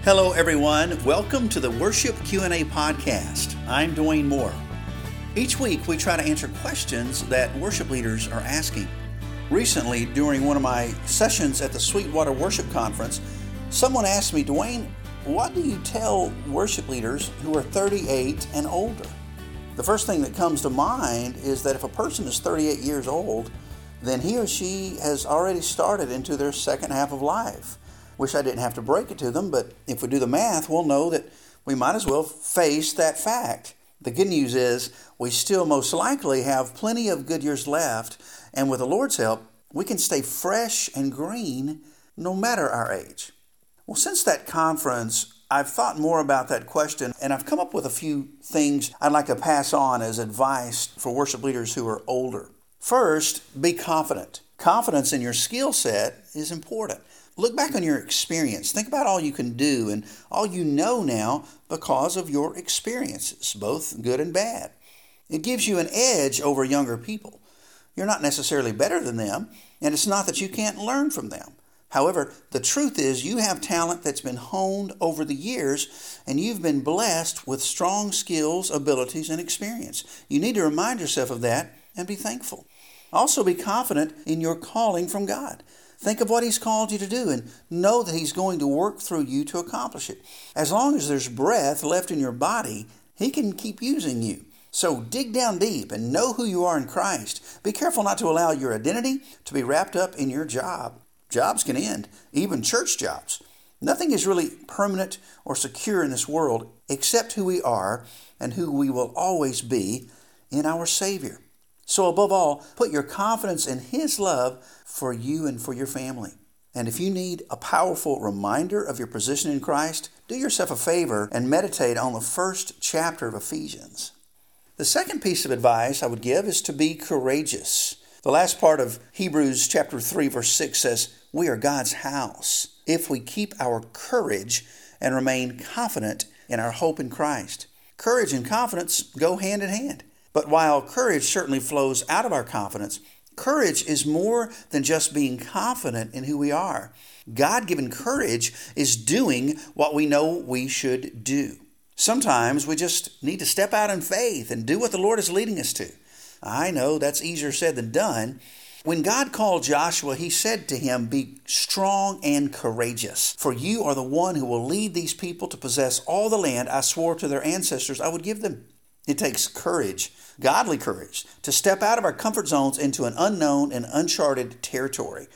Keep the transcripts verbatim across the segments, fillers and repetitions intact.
Hello, everyone. Welcome to the Worship Q and A podcast. I'm Dwayne Moore. Each week, we try to answer questions that worship leaders are asking. Recently, during one of my sessions at the Sweetwater Worship Conference, someone asked me, Dwayne, what do you tell worship leaders who are thirty-eight and older? The first thing that comes to mind is that if a person is thirty-eight years old, then he or she has already started into their second half of life. Wish I didn't have to break it to them, but if we do the math, we'll know that we might as well face that fact. The good news is we still most likely have plenty of good years left, and with the Lord's help, we can stay fresh and green no matter our age. Well, since that conference, I've thought more about that question, and I've come up with a few things I'd like to pass on as advice for worship leaders who are older. First, be confident. Confidence in your skill set is important. Look back on your experience. Think about all you can do and all you know now because of your experiences, both good and bad. It gives you an edge over younger people. You're not necessarily better than them, and it's not that you can't learn from them. However, the truth is you have talent that's been honed over the years, and you've been blessed with strong skills, abilities, and experience. You need to remind yourself of that and be thankful. Also, be confident in your calling from God. Think of what He's called you to do and know that He's going to work through you to accomplish it. As long as there's breath left in your body, He can keep using you. So dig down deep and know who you are in Christ. Be careful not to allow your identity to be wrapped up in your job. Jobs can end, even church jobs. Nothing is really permanent or secure in this world except who we are and who we will always be in our Savior. So above all, put your confidence in His love for you and for your family. And if you need a powerful reminder of your position in Christ, do yourself a favor and meditate on the first chapter of Ephesians. The second piece of advice I would give is to be courageous. The last part of Hebrews chapter three, verse six says, "We are God's house if we keep our courage and remain confident in our hope in Christ." Courage and confidence go hand in hand. But while courage certainly flows out of our confidence, courage is more than just being confident in who we are. God-given courage is doing what we know we should do. Sometimes we just need to step out in faith and do what the Lord is leading us to. I know that's easier said than done. When God called Joshua, He said to him, "Be strong and courageous, for you are the one who will lead these people to possess all the land I swore to their ancestors I would give them." It takes courage, godly courage, to step out of our comfort zones into an unknown and uncharted territory.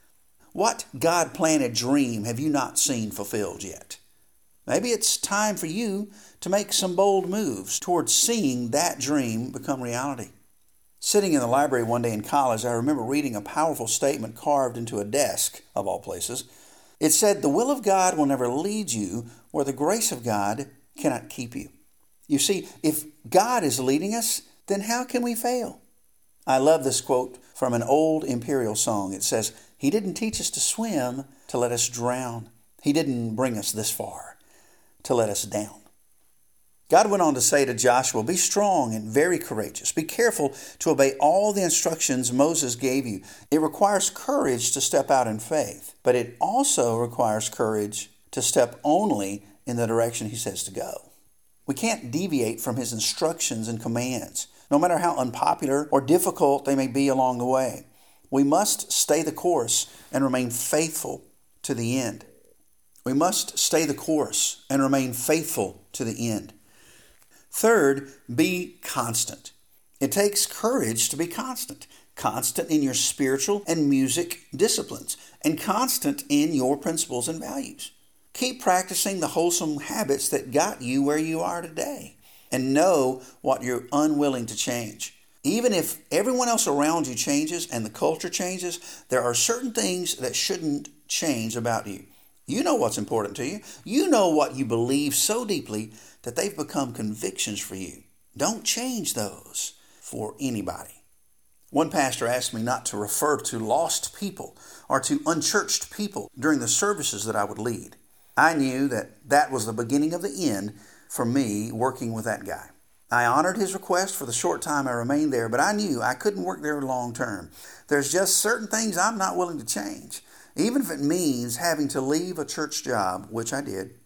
What God-planted dream have you not seen fulfilled yet? Maybe it's time for you to make some bold moves towards seeing that dream become reality. Sitting in the library one day in college, I remember reading a powerful statement carved into a desk, of all places. It said, "The will of God will never lead you where the grace of God cannot keep you." You see, if God is leading us, then how can we fail? I love this quote from an old imperial song. It says, "He didn't teach us to swim to let us drown. He didn't bring us this far to let us down." God went on to say to Joshua, "Be strong and very courageous. Be careful to obey all the instructions Moses gave you." It requires courage to step out in faith, but it also requires courage to step only in the direction He says to go. We can't deviate from His instructions and commands, no matter how unpopular or difficult they may be along the way. We must stay the course and remain faithful to the end. We must stay the course and remain faithful to the end. Third, be constant. It takes courage to be constant. Constant in your spiritual and music disciplines, and constant in your principles and values. Keep practicing the wholesome habits that got you where you are today, and know what you're unwilling to change. Even if everyone else around you changes and the culture changes, there are certain things that shouldn't change about you. You know what's important to you. You know what you believe so deeply that they've become convictions for you. Don't change those for anybody. One pastor asked me not to refer to lost people or to unchurched people during the services that I would lead. I knew that that was the beginning of the end for me working with that guy. I honored his request for the short time I remained there, but I knew I couldn't work there long term. There's just certain things I'm not willing to change. even if it means having to leave a church job, which I did,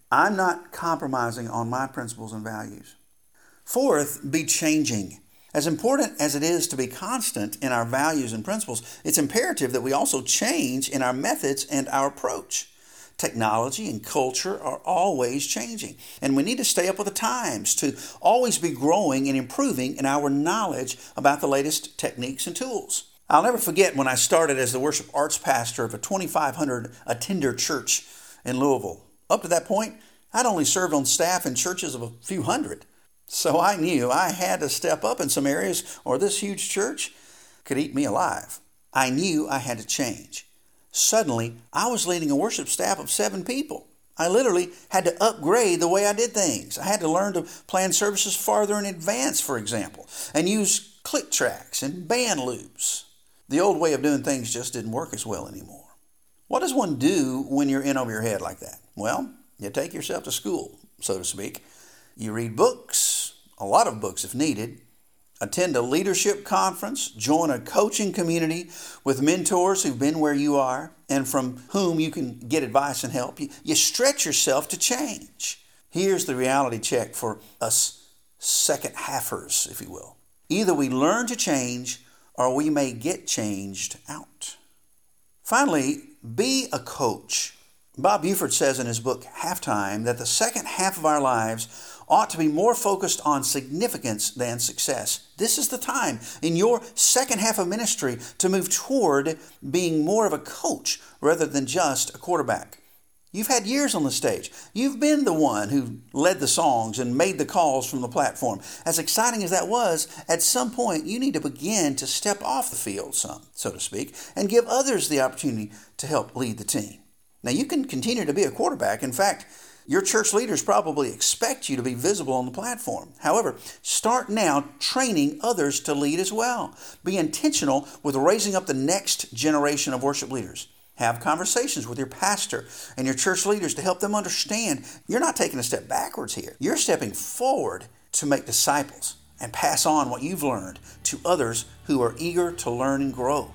I'm not compromising on my principles and values. Fourth, be changing. As important as it is to be constant in our values and principles, it's imperative that we also change in our methods and our approach. Technology and culture are always changing, and we need to stay up with the times to always be growing and improving in our knowledge about the latest techniques and tools. I'll never forget when I started as the worship arts pastor of a twenty-five hundred attender church in Louisville. Up to that point, I'd only served on staff in churches of a few hundred. So I knew I had to step up in some areas or this huge church could eat me alive. I knew I had to change. Suddenly, I was leading a worship staff of seven people. I literally had to upgrade the way I did things. I had to learn to plan services farther in advance, for example, and use click tracks and band loops. The old way of doing things just didn't work as well anymore. What does one do when you're in over your head like that? Well, you take yourself to school, so to speak. You read books, a lot of books if needed, attend a leadership conference, join a coaching community with mentors who've been where you are and from whom you can get advice and help. You, you stretch yourself to change. Here's the reality check for us second halfers, if you will. Either we learn to change or we may get changed out. Finally, be a coach. Bob Buford says in his book, Halftime, that the second half of our lives ought to be more focused on significance than success. This is the time in your second half of ministry to move toward being more of a coach rather than just a quarterback. You've had years on the stage. You've been the one who led the songs and made the calls from the platform. As exciting as that was, at some point you need to begin to step off the field some, so to speak, and give others the opportunity to help lead the team. Now, you can continue to be a quarterback. In fact, your church leaders probably expect you to be visible on the platform. However, start now training others to lead as well. Be intentional with raising up the next generation of worship leaders. Have conversations with your pastor and your church leaders to help them understand you're not taking a step backwards here. You're stepping forward to make disciples and pass on what you've learned to others who are eager to learn and grow.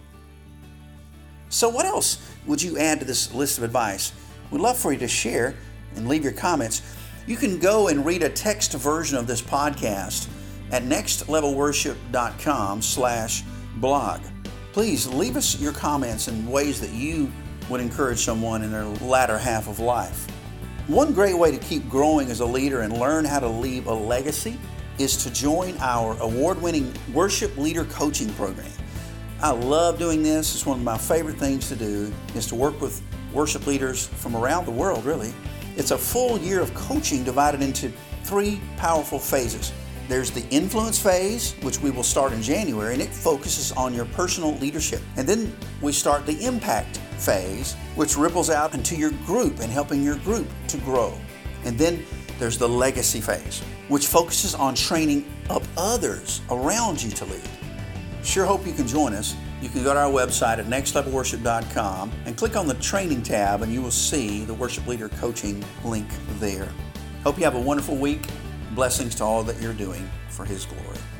So what else would you add to this list of advice? We'd love for you to share and leave your comments. You can go and read a text version of this podcast at nextlevelworship.com slash blog. Please leave us your comments in ways that you would encourage someone in their latter half of life. One great way to keep growing as a leader and learn how to leave a legacy is to join our award-winning worship leader coaching program. I love doing this. It's one of my favorite things to do is to work with worship leaders from around the world, really. It's a full year of coaching divided into three powerful phases. There's the influence phase, which we will start in January, and it focuses on your personal leadership. And then we start the impact phase, which ripples out into your group and helping your group to grow. And then there's the legacy phase, which focuses on training up others around you to lead. Sure hope you can join us. You can go to our website at next level worship dot com and click on the training tab and you will see the worship leader coaching link there. Hope you have a wonderful week. Blessings to all that you're doing for His glory.